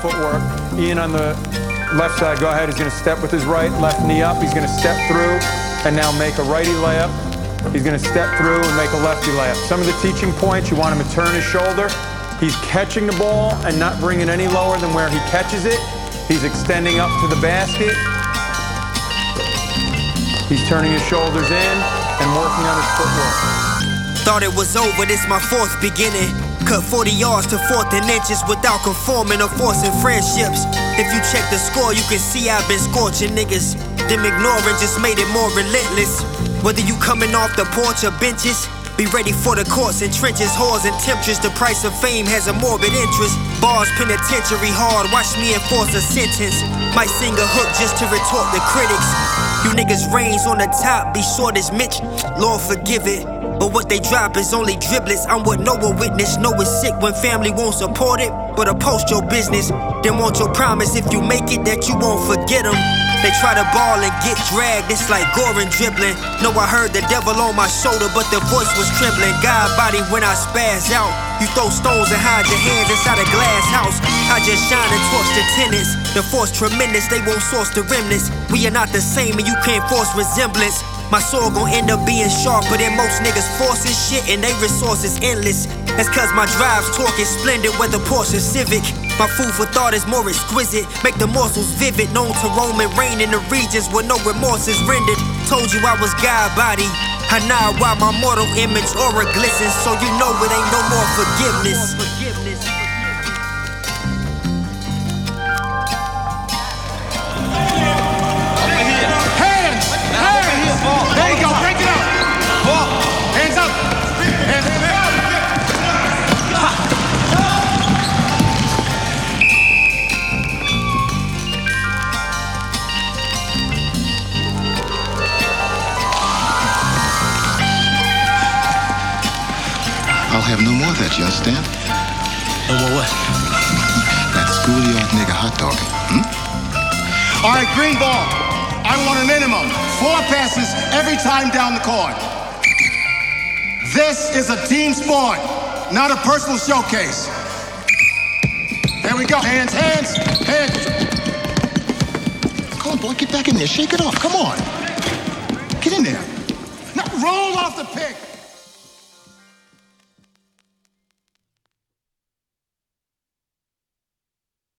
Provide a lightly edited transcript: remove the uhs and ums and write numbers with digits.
footwork. Ian on the left side, go ahead. He's going to step with his right, left knee up. He's going to step through and now make a righty layup. He's going to step through and make a lefty layup. Some of the teaching points, you want him to turn his shoulder. He's catching the ball and not bringing any lower than where he catches it. He's extending up to the basket. He's turning his shoulders in and working on his footwork. Thought it was over, this my fourth beginning. Cut 40 yards to 4th and inches without conforming or forcing friendships. If you check the score, you can see I've been scorching niggas. Them ignoring just made it more relentless. Whether you coming off the porch or benches, be ready for the courts and trenches, whores and temptress. The price of fame has a morbid interest. Bars penitentiary hard, watch me enforce a sentence. Might sing a hook just to retort the critics. You niggas reigns on the top, be short as Mitch, Lord forgive it. But what they drop is only driblets. I'm what no one witnessed. Know it's sick when family won't support it, but post your business. Then want your promise if you make it that you won't forget them. They try to ball and get dragged, it's like Goran dribbling. Know I heard the devil on my shoulder, but the voice was trembling. God body when I spaz out. You throw stones and hide your hands inside a glass house. I just shine and torch the tenants. The force tremendous, they won't source the remnants. We are not the same and you can't force resemblance. My sword gon' end up being sharper than most niggas forcing shit, and they resources endless. That's cause my drive's torque is splendid, whether Porsche Civic. My food for thought is more exquisite, make the morsels vivid. Known to roam and reign in the regions where no remorse is rendered. Told you I was God body, I know why my mortal image aura glistens. So you know it ain't no more forgiveness. There you go, break it up. Ball. Hands up. Hands up. I'll have no more of that, you understand? No more what? That schoolyard nigga hot dog. All right, green ball. I want a minimum 4 passes every time down the court. This is a team sport, not a personal showcase. There we go. Hands, hands, hands. Come on, boy, get back in there. Shake it off. Come on. Get in there. Now roll off the pick.